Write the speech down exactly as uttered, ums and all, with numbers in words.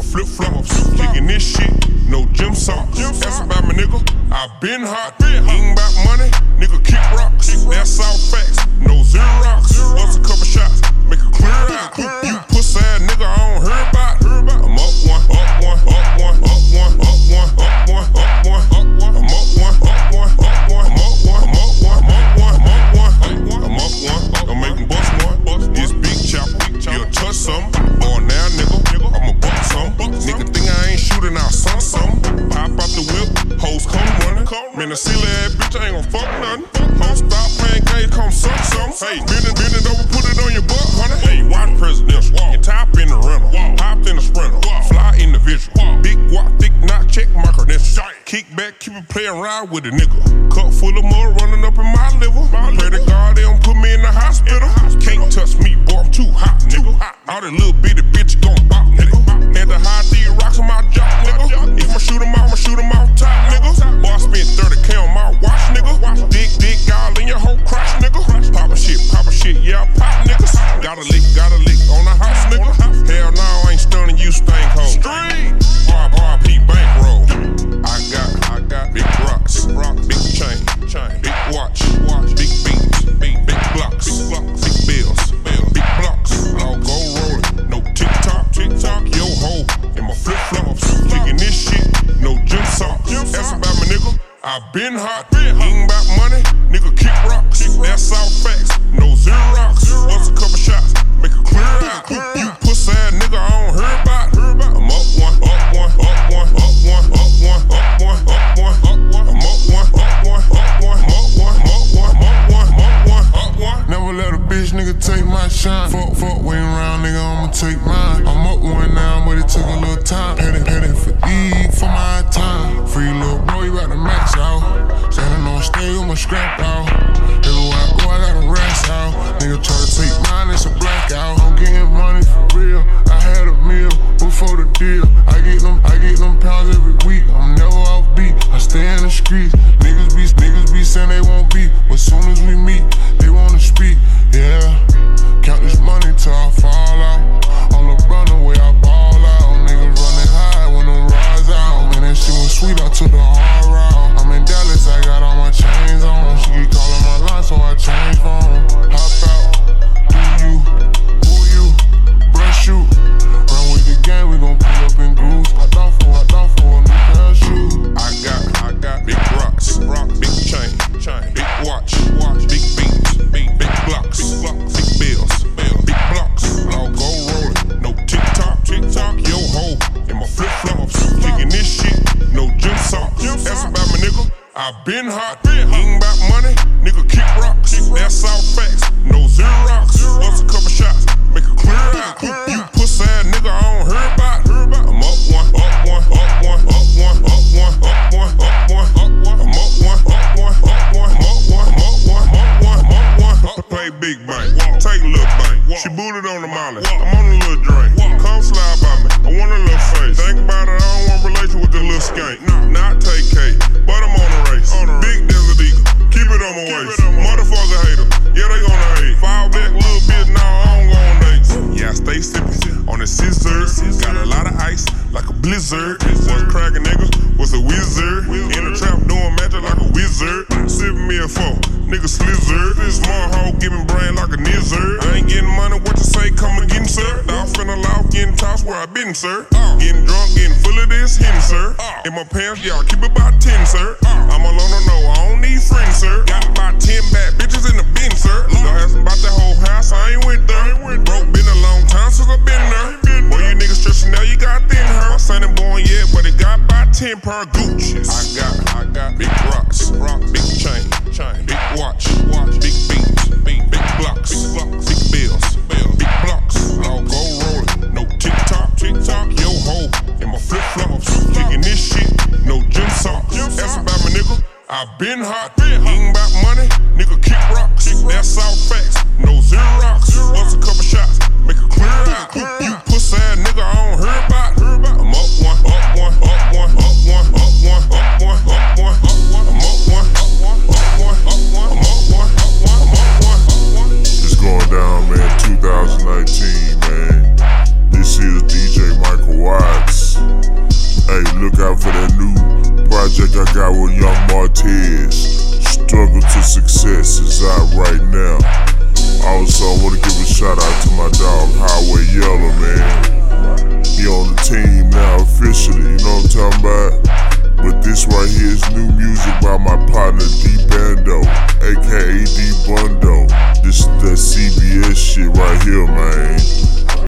flip-flops. Kicking this shit, no gym socks. That's about my nigga, I been hot. Ain't about money, nigga kick rocks. That's all facts, no Xerox. Bust a couple shots, make it clear out. You pussy ass nigga, I don't hear about. I'm up one, up one, up one, up one, up one, up one, up one, up one. I'm up one, up one, up one, I'm up one, I'm up one, I'm up one, I'm up one, I'm up one. Don't make them bust one. This big chop, you'll touch some. Or now, nigga, I'ma buck some. Nigga think I ain't shooting, I'll sun some. Pop out the whip, hoes come running. Man, the silly ass bitch, I ain't gon' fuck nothing. Hoes stop playing games, come suck some. Hey, bend it, bend it over, put it on your butt, honey. Hey, watch presidential. Get top in the rental, hopped in the sprinter, fly individual. Big guap, thick knot, check my credentials. Kick back, keep it playing ride with a nigga. Cup full of mud running up in my liver. Pray to God they don't put me in the hospital. Can't touch me, boy, I'm too hot, nigga. All that little bitty bitch gon' bop, nigga. Had to hide these rocks on my jock, nigga. If I shoot 'em out, I'ma shoot 'em out top, nigga. Boy, I spent thirty K on my watch, nigga. Dick, dick, all in your whole crotch, nigga. Pop a shit, pop a shit, yeah, I pop, niggas. Got a lick, got a lick on the house, nigga. Hell no, I ain't stunning you, stank hole. R R P bankroll. I got, I got big rocks, big rock, big chain, chain, big watch, watch, big beats, big, big blocks, big blocks, big bills, bills, big blocks. All go rolling, no tick tock, tick tock, yo ho, in my flip flops, kicking this shit, no gym socks. That's about my nigga, I been hot, ain't about money, nigga kick rocks. That's all facts, no Xerox. Bust a couple shots, make it clear out. You pussy ass nigga, I don't hear about. I'm up one, up one, up one, up one, up one, up one, up one, up one. I'm up one, up one, up one, up one, up one, up one, up one, up one. Never let a bitch nigga take my shine. Fuck, fuck, waiting around, nigga, I'ma take mine. I'm up one now, but it took a little time. Heading, heading for E for my time. Free little bro, you got the max out. Standing on stage with my scrap out. Everywhere I go, I got a rest out. Nigga try to take mine, it's a blackout. I'm getting money for real. I had a meal before the deal. I get them, I get them pounds every week. I'm never off beat. I stay in the streets. Niggas be, niggas be saying they won't be, but soon as we meet, they wanna speak. Yeah, count this money till I fall out. On LeBron the way I ball out. Niggas running high when them rides out. Man, that shit was sweet. I took the hard route. I'm in Dallas, I got all my chains on. She keep calling my line, so I change phone. Hop out, do you, who you, brush you. Run with the gang, we gon' pull up in grooves. I thought for, I thought for a new pair of shoes. I got, I got big rocks, big rock, big chain, chain, big watch, watch, big beats, big, big blocks, big blocks, big bills, bills, big blocks. All go rolling, no tick tock, tick tock, yo ho, in my flip flops, kicking this shit, no gym socks. That's about my nigga, I been hot, ain't about money, nigga kick rocks. That's all facts, no Xerox. Bust a couple shots, make it clear out. You pussy ass nigga, I don't hear about. I'm up one, up one, up one, up one, up one, up one, up one, up one. I'm up one, up one, up one, I'm up one, I'm up one, I'm up one, I'm up one. Play big bank, take a little bank. She booted on the molly, I'm on a little drink. Come slide by me, I want a little face. Think about it, I don't want relation with the little skank. Not take K, but I'm on a race. Big Desert Eagle, keep it on my waist. Motherfucker hater, yeah they gonna hate. Fall back a little bit, now I don't go on dates. Yeah, I stay sippin' on the scissor. Got a lot of ice, like a blizzard. Was crackin' niggas, was a wizard. In the trap doing magic like a wizard. Sippin' me a four, nigga slizard. Smart hoe giving brain like a nizzard. I ain't getting money, what you say, come again, sir. Off in the loft, getting tossed where I been, sir. Getting drunk, getting full of this hen, sir. In my pants, y'all keep it about ten, sir. I'm alone, I know I don't need friends, sir. Got about ten bad bitches in the bin, sir. Don't ask me about that whole house, I ain't went there. Broke been a long time since I been there. Boy, you niggas stressing now, you got thin hair. My son ain't born yet, but it got about ten per Gucci's. I got, I got big rocks, big rock, big chain, chain, big watch, watch, big beats, big, big blocks, big blocks, big bills, bills, big blocks. All go rolling, no tick tock, tick tock, yo ho, in my flip flops, kicking this shit, no gym socks. That's about my nigga, I been hot, ain't about money, nigga kick rocks. That's all facts, no Xerox. Bust a couple shots, make it clear out. You pussy ass nigga, I don't hear about. I'm up one, up one, up one, up one, up one, up one, up one, up one. I'm up one, up one, up one, up one. I'm up one, up one, I'm up one, up one. It's going down, man. two thousand nineteen, man. This is D J Michael Watts. to Success is out right now. Also, I wanna give a shout out to my dog Highway Yellow, man. He on the team now officially, you know what I'm talking about? But this right here is new music by my partner D Bando, aka D Bundo. This is that C B S shit right here, man.